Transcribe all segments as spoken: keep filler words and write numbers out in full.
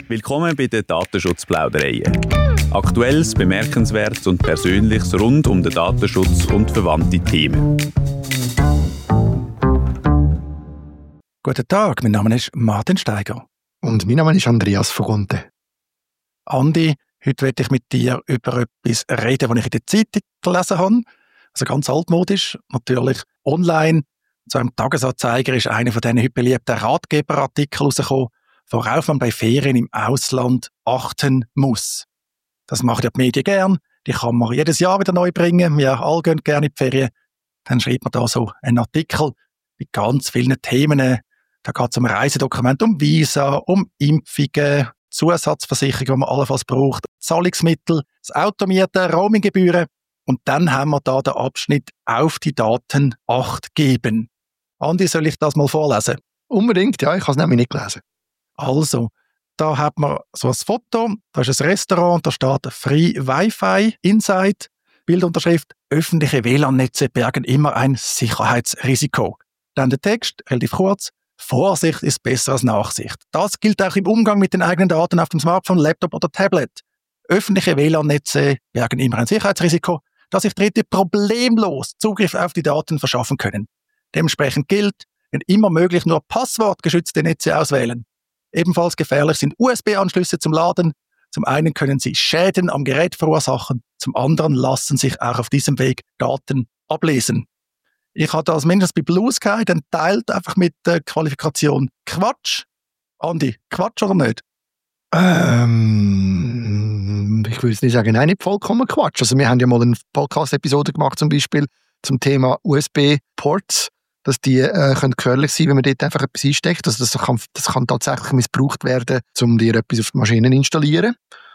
Willkommen bei den Datenschutzplaudereien. Aktuelles, Bemerkenswertes und Persönliches rund um den Datenschutz und verwandte Themen. Guten Tag, mein Name ist Martin Steiger. Und mein Name ist Andreas Foronte. Andi, heute möchte ich mit dir über etwas reden, was ich in der Zeitung gelesen habe. Also ganz altmodisch, natürlich online. Zu einem Tagesanzeiger ist einer von diesen heute beliebten Ratgeberartikeln rausgekommen, worauf man bei Ferien im Ausland achten muss. Das machen ja die Medien gern. Die kann man jedes Jahr wieder neu bringen. Wir alle gehen gerne in die Ferien. Dann schreibt man da so einen Artikel mit ganz vielen Themen. Da geht es um Reisedokumente, um Visa, um Impfungen, Zusatzversicherung, die man allenfalls braucht, Zahlungsmittel, das Auto mieten, Roaminggebühren. Und dann haben wir da den Abschnitt auf die Daten Acht geben. Andi, soll ich das mal vorlesen? Unbedingt, ja, ich habe es nämlich nicht gelesen. Also, da hat man so ein Foto, da ist ein Restaurant, da steht Free Wi-Fi Inside, Bildunterschrift, öffentliche W L A N-Netze bergen immer ein Sicherheitsrisiko. Dann der Text, relativ kurz, Vorsicht ist besser als Nachsicht. Das gilt auch im Umgang mit den eigenen Daten auf dem Smartphone, Laptop oder Tablet. Öffentliche W L A N-Netze bergen immer ein Sicherheitsrisiko, dass sich Dritte problemlos Zugriff auf die Daten verschaffen können. Dementsprechend gilt, wenn immer möglich nur passwortgeschützte Netze auswählen. Ebenfalls gefährlich sind U S B-Anschlüsse zum Laden. Zum einen können sie Schäden am Gerät verursachen, zum anderen lassen sich auch auf diesem Weg Daten ablesen. Ich habe das mindestens bei Blue Sky dann teilt einfach mit der Qualifikation Quatsch. Andi, Quatsch oder nicht? Ähm, ich würde nicht sagen, nein, nicht vollkommen Quatsch. Also wir haben ja mal eine Podcast-Episode gemacht, zum Beispiel zum Thema U S B-Ports, dass die äh, können gefährlich sein, wenn man dort einfach etwas einsteckt. Also das kann, das kann tatsächlich missbraucht werden, um dir etwas auf die Maschinen zu installieren.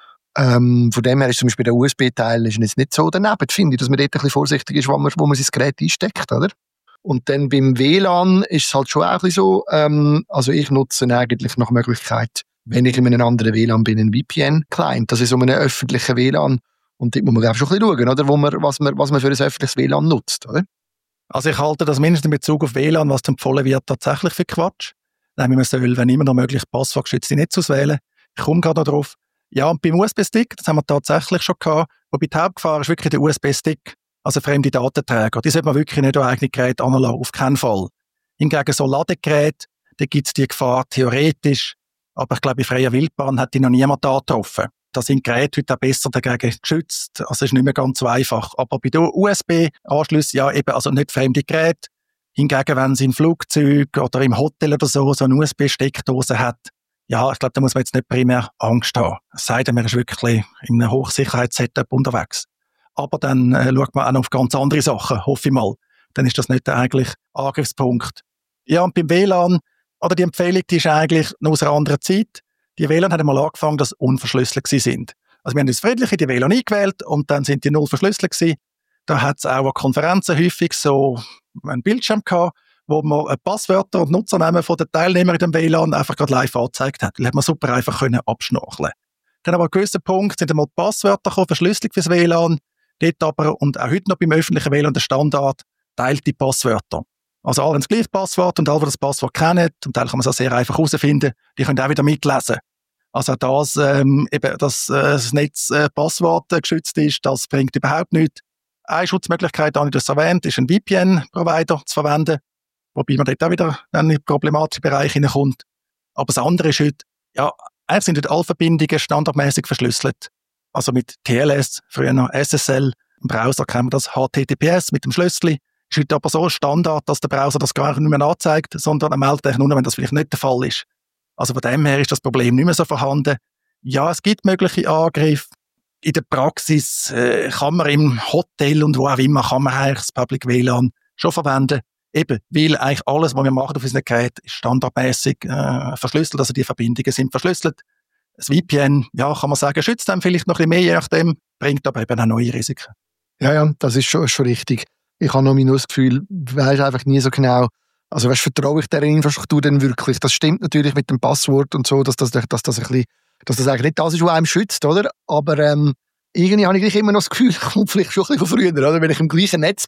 Ähm, von dem her ist zum Beispiel der U S B-Teil ist jetzt nicht so daneben, finde ich, dass man dort ein bisschen vorsichtig ist, wo man, wo man sein Gerät einsteckt, oder? Und dann beim W L A N ist es halt schon auch ein bisschen so, ähm, also ich nutze eigentlich nach Möglichkeit, wenn ich in einem anderen W L A N bin, einen V P N-Client, das ist so einen öffentlichen W L A N, und dort muss man auch schon ein bisschen schauen, oder? Wo man, was, man, was man für ein öffentliches W L A N nutzt, oder? Also ich halte das mindestens in Bezug auf W L A N, was empfohlen wird, tatsächlich für Quatsch. Nämlich man soll, wenn immer noch möglich, passwortgeschützte Netze auswählen. Ich komme gerade noch drauf. Ja, und beim U S B-Stick, das haben wir tatsächlich schon gehabt, wobei die Hauptgefahr ist wirklich der U S B-Stick, also fremde Datenträger. Die sollte man wirklich nicht an eigene Geräte anlassen, auf keinen Fall. Hingegen so Ladegeräte, da gibt es die Gefahr theoretisch, aber ich glaube, in freier Wildbahn hat die noch niemand angetroffen. Da sind Geräte heute auch besser dagegen geschützt, also es ist nicht mehr ganz so einfach. Aber bei den U S B-Anschlüssen, ja eben, also nicht fremde Geräte. Hingegen, wenn sie im Flugzeug oder im Hotel oder so so eine U S B-Steckdose hat, ja, ich glaube, da muss man jetzt nicht primär Angst haben. Es sei denn, man ist wirklich in einem Hochsicherheits-Setup unterwegs. Aber dann äh, schaut man auch noch auf ganz andere Sachen, hoffe ich mal. Dann ist das nicht der eigentliche Angriffspunkt. Ja, und beim W L A N, oder die Empfehlung, die ist eigentlich noch aus einer anderen Zeit. Die W L A N haben mal angefangen, dass sie unverschlüsselt sind. Also wir haben das friedliche, die W L A N eingewählt und dann sind die null verschlüsselt gewesen. Da hat es auch an Konferenzen häufig so einen Bildschirm gehabt, wo man Passwörter und Nutzernamen von den Teilnehmern in dem W L A N einfach gerade live angezeigt hat. Die hat man super einfach können abschnorcheln. Dann aber an gewissen Punkt sind einmal die Passwörter gekommen, Verschlüsselung fürs W L A N. Dort aber, und auch heute noch beim öffentlichen W L A N, der Standard, teilt die Passwörter. Also alle haben das gleiche Passwort und alle, die das Passwort kennen, zum Teil kann man es auch sehr einfach herausfinden, die können auch wieder mitlesen. Also auch das, ähm, eben, dass äh, das Netz äh, Passwort äh, geschützt ist, das bringt überhaupt nichts. Eine Schutzmöglichkeit, habe ich das erwähnt, ist ein V P N-Provider zu verwenden, wobei man dort auch wieder in den problematischen Bereich hineinkommt. Aber das andere ist heute, ja, eigentlich sind dort alle Verbindungen standardmäßig verschlüsselt. Also mit T L S, früher noch S S L, im Browser kennen wir das H T T P S mit dem Schlüssel. Ist heute aber so Standard, dass der Browser das gar nicht mehr anzeigt, sondern er meldet eigentlich nur, wenn das vielleicht nicht der Fall ist. Also von dem her ist das Problem nicht mehr so vorhanden. Ja, es gibt mögliche Angriffe. In der Praxis äh, kann man im Hotel und wo auch immer kann man eigentlich das Public W L A N schon verwenden. Eben, weil eigentlich alles, was wir machen auf unserem Gerät, ist standardmäßig äh, verschlüsselt, also die Verbindungen sind verschlüsselt. Das V P N, ja, kann man sagen, schützt einem vielleicht noch ein bisschen mehr, je nachdem, bringt aber eben auch neue Risiken. Ja, ja, das ist schon, schon richtig. Ich habe noch nur das Gefühl, ich weiss einfach nie so genau, also weißt, vertraue ich dieser Infrastruktur denn wirklich? Das stimmt natürlich mit dem Passwort und so, dass das, dass das, ein bisschen, dass das eigentlich nicht das ist, was einem schützt, oder? Aber ähm, irgendwie habe ich immer noch das Gefühl, ich komme vielleicht schon ein bisschen von früher, oder? Wenn ich im gleichen Netz bin,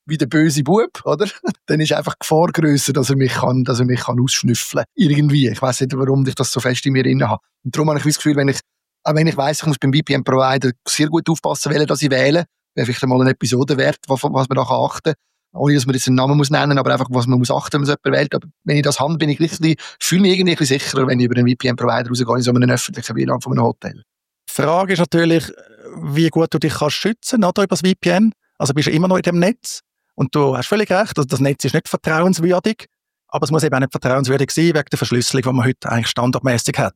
wie der böse Bub, oder? Dann ist einfach die Gefahr grösser, dass er mich kann, dass er mich kann ausschnüffeln. Irgendwie. Ich weiss nicht, warum ich das so fest in mir drin habe. Und darum habe ich das Gefühl, wenn ich, auch wenn ich weiss, ich muss beim V P N-Provider sehr gut aufpassen, welchen dass ich wähle, wäre vielleicht einmal eine Episode wert, was, was man da achten kann. Ohne, dass man jetzt einen Namen muss nennen, aber einfach, was man muss achten, wenn man so jemanden wählt. Aber wenn ich das habe, bin ich richtig, fühle mich irgendwie ein bisschen sicherer, wenn ich über einen V P N-Provider rausgehe, in so einem öffentlichen W L A N von einem Hotel. Die Frage ist natürlich, wie gut du dich kannst schützen, oder, über das V P N. Also bist du immer noch in dem Netz. Und du hast völlig recht, also das Netz ist nicht vertrauenswürdig, aber es muss eben auch nicht vertrauenswürdig sein, wegen der Verschlüsselung, die man heute eigentlich standardmäßig hat.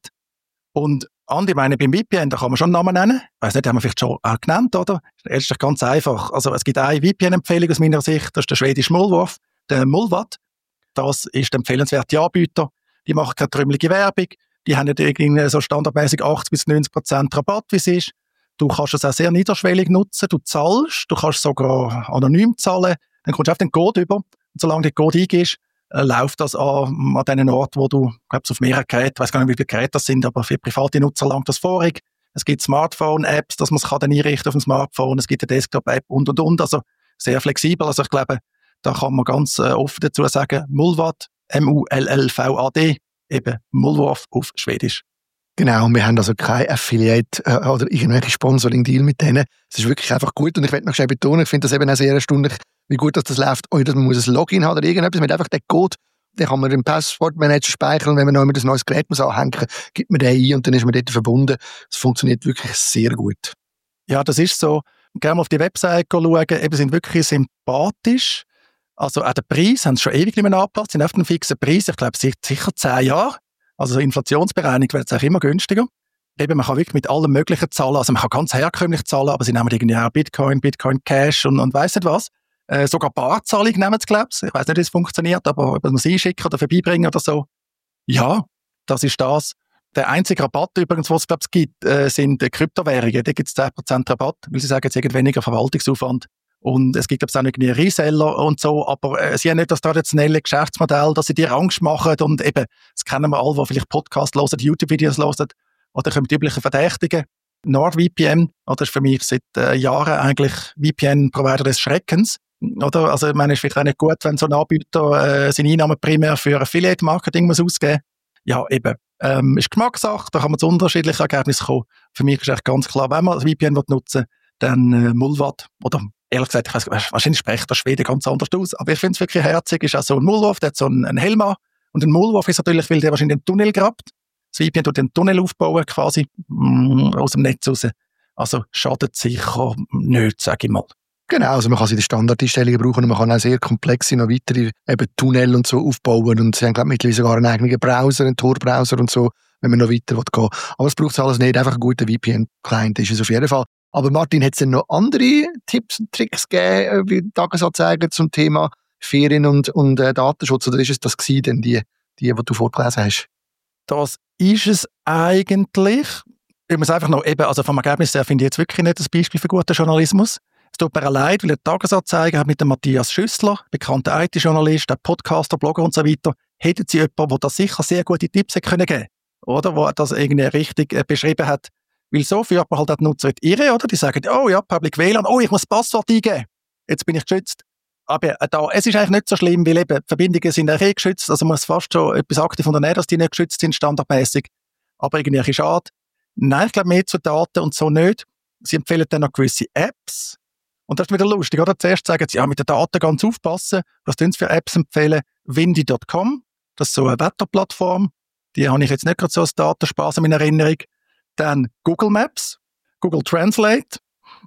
Und Andi, meine, beim V P N, da kann man schon einen Namen nennen. Ich weiss nicht, haben wir vielleicht schon auch genannt, oder? Das ist doch ganz einfach. Also es gibt eine V P N-Empfehlung aus meiner Sicht, das ist der schwedische Mullwurf, der Mullvad. Das ist der empfehlenswerte Anbieter. Die machen keine trümmelige Werbung, die haben nicht irgendwie so standardmäßig achtzig bis neunzig Prozent Rabatt, wie es ist. Du kannst es auch sehr niederschwellig nutzen, du zahlst, du kannst sogar anonym zahlen, dann kommst du auf den Code über. Und solange du den Code eingibst, äh, läuft das an, an den Ort, wo du, ich glaube, auf mehreren Geräten, ich weiss gar nicht, wie viele Geräte das sind, aber für private Nutzer langt das vorig. Es gibt Smartphone-Apps, dass man es dann einrichten auf dem Smartphone, es gibt eine Desktop-App und, und, und, also sehr flexibel. Also ich glaube, da kann man ganz äh, offen dazu sagen, Mullvad, M U L L V A D, eben Mullwurf auf Schwedisch. Genau, und wir haben also kein Affiliate äh, oder irgendwelche Sponsoring-Deal mit denen. Es ist wirklich einfach gut und ich möchte noch schnell betonen, ich finde das eben auch sehr erstaunlich, wie gut dass das läuft, ohne dass man muss ein Login haben oder irgendetwas, man hat einfach den Code, den kann man im Passwortmanager speichern und wenn man noch immer ein neues Gerät muss anhängen, gibt man den ein und dann ist man dort verbunden. Es funktioniert wirklich sehr gut. Ja, das ist so. Gerne mal auf die Website schauen, eben sind wirklich sympathisch. Also auch den Preis haben sie schon ewig nicht mehr angepasst, sind auf einen fixen Preis, ich glaube seit sicher zehn Jahren. Also Inflationsbereinigung wird es auch immer günstiger. Eben, man kann wirklich mit allem Möglichen zahlen. Also man kann ganz herkömmlich zahlen, aber sie nehmen irgendwie auch Bitcoin, Bitcoin Cash und, und weiss nicht was. Äh, sogar Barzahlung nehmen sie, glaube ich. Ich weiss nicht, wie es funktioniert, aber ob man es einschicken oder vorbeibringen oder so. Ja, das ist das. Der einzige Rabatt übrigens, was es, glaube ich, gibt, äh, sind Kryptowährungen. Da gibt es zehn Prozent Rabatt, weil sie sagen, es ist weniger Verwaltungsaufwand. Und es gibt, glaube ich, auch irgendwie Reseller und so, aber äh, sie haben nicht das traditionelle Geschäftsmodell, dass sie dir Angst machen und eben, das kennen wir alle, die vielleicht Podcasts hören, YouTube-Videos hören, oder kommen die üblichen Verdächtigen. NordVPN, oder ist für mich seit äh, Jahren eigentlich V P N-Provider des Schreckens, oder? Also ich meine, es ist vielleicht auch nicht gut, wenn so ein Anbieter äh, seine Einnahmen primär für Affiliate-Marketing muss ausgeben. Ja, eben, ähm, ist Geschmackssache, da kann man zu unterschiedlichen Ergebnissen kommen. Für mich ist echt ganz klar, wenn man das V P N nutzen will, dann äh, Mullvad, oder ehrlich gesagt, ich weiss, wahrscheinlich spricht der Schwede ganz anders aus, aber ich finde es wirklich herzig, ist auch so ein Mullwurf, der hat so einen, einen Helm an, und ein Mullwurf ist natürlich, weil der wahrscheinlich den Tunnel grabt. Das V P N tut den Tunnel aufbauen, quasi, mm, aus dem Netz raus. Also schadet sicher nicht, sage ich mal. Genau, also man kann sie die Standardeinstellungen brauchen und man kann auch sehr komplexe, noch weitere eben Tunnel und so aufbauen und sie haben, glaube ich, mittlerweile sogar einen eigenen Browser, einen Tor-Browser und so, wenn man noch weiter gehen will. Aber es braucht alles nicht, einfach einen guten V P N-Client ist es auf jeden Fall. Aber Martin, hat es denn noch andere Tipps und Tricks gegeben, wie Tagesanzeiger zum Thema Ferien und, und äh, Datenschutz? Oder ist es das gewesen, denn die, die, die du vorgelesen hast? Das ist es eigentlich. Ich muss einfach noch eben, also vom Ergebnis her finde ich jetzt wirklich nicht das Beispiel für guten Journalismus. Es tut mir leid, weil der Tagesanzeiger hat mit dem Matthias Schüssler, bekannter I T-Journalist, der Podcaster, Blogger und so weiter, hätten sie jemanden, der das sicher sehr gute Tipps hätte geben können. Oder? Wo er das irgendwie richtig äh, beschrieben hat. Weil so führt man halt auch die Nutzer in die Irre, oder? Die sagen, oh ja, Public W L A N, oh, ich muss das Passwort eingeben. Jetzt bin ich geschützt. Aber äh, da, es ist eigentlich nicht so schlimm, weil eben die Verbindungen sind auch eh geschützt. Also man muss fast schon etwas aktiv unternehmen, dass die nicht geschützt sind, standardmäßig. Aber irgendwie ein bisschen schade. Nein, ich glaube mehr zu Daten und so nicht. Sie empfehlen dann noch gewisse Apps. Und das ist wieder lustig, oder? Zuerst sagen sie, ja, mit den Daten ganz aufpassen. Was tun sie für Apps empfehlen? Windy Punkt com. Das ist so eine Wetterplattform. Die habe ich jetzt nicht gerade so als Datenspaß in Erinnerung. Dann Google Maps, Google Translate,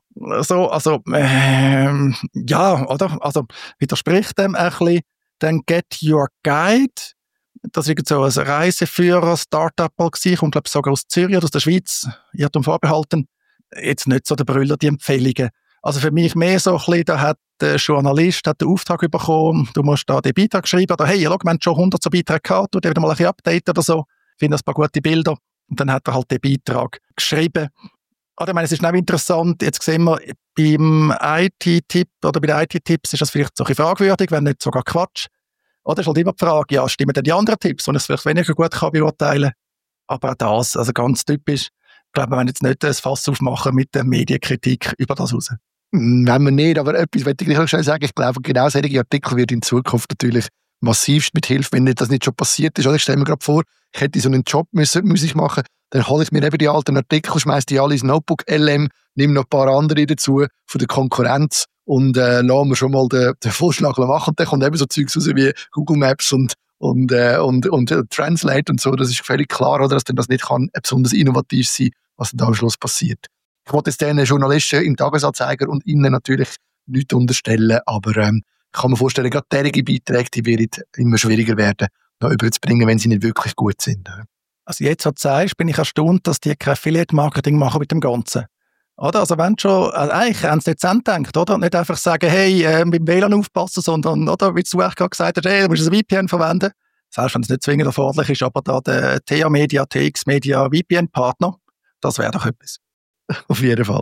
so, also, ähm, ja, oder? Also, widerspricht dem ein bisschen. Dann Get Your Guide, das war so ein Reiseführer-Startup, kommt, glaube ich, sogar aus Zürich oder aus der Schweiz, Irrtum vorbehalten. Jetzt nicht so der Brüller, die Empfehlungen. Also für mich mehr so ein bisschen, da hat der Journalist hat den Auftrag bekommen, du musst da den Beitrag schreiben, oder hey, schau, wir haben schon hundert so Beiträge gehabt, du wieder mal ein bisschen updaten oder so, finde ein paar gute Bilder. Und dann hat er halt den Beitrag geschrieben. Oder ich meine, es ist auch interessant, jetzt sehen wir, beim I T-Tipp oder bei den I T-Tipps ist das vielleicht so ein bisschen fragwürdig, wenn nicht sogar Quatsch. Oder ist halt immer die Frage, ja, stimmen denn die anderen Tipps, die ich vielleicht weniger gut kann beurteilen kann? Aber auch das, also ganz typisch, ich glaube, wir wollen jetzt nicht das Fass aufmachen mit der Medienkritik über das raus. Wenn wir nicht, aber etwas möchte ich gleich schon sagen. Ich glaube, genau solche Artikel wird in Zukunft natürlich massivst mit Hilfe, wenn das nicht schon passiert ist. Oder ich stelle mir gerade vor, ich hätte so einen Job müssen, muss ich machen, dann hole ich mir eben die alten Artikel, schmeiße die alle ins Notebook L M, nehme noch ein paar andere dazu von der Konkurrenz und äh, lassen wir schon mal den, den Vorschlag machen. Und dann kommt eben so Zeugs raus wie Google Maps und, und, äh, und, und äh, Translate und so. Das ist völlig klar, oder, dass denn das nicht kann besonders innovativ sein, was dann am Schluss passiert. Ich wollte jetzt den Journalisten im Tagesanzeiger und ihnen natürlich nichts unterstellen, aber ähm, ich kann mir vorstellen, gerade derige Beiträge, die werden immer schwieriger werden, noch überzubringen, wenn sie nicht wirklich gut sind. Also jetzt, was du sagst, bin ich erstaunt, dass die kein Affiliate-Marketing machen mit dem Ganzen. Oder? Also wenn schon, also eigentlich haben sie dezent gedacht, oder? Und nicht einfach sagen, hey, äh, mit dem W L A N aufpassen, sondern, oder, wie du gerade gesagt hast, hey, du musst ein V P N verwenden. Selbst wenn es nicht zwingend erforderlich ist, aber da der T A Media, T X Media V P N-Partner, das wäre doch etwas. Auf jeden Fall.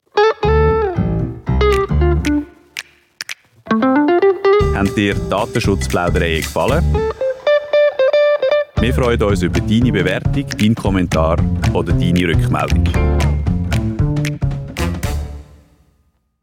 Haben dir Datenschutzplaudereien gefallen? Wir freuen uns über deine Bewertung, deinen Kommentar oder deine Rückmeldung.